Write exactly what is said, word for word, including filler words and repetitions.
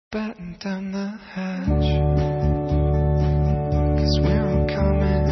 batten down the hatch, 'cause we're all coming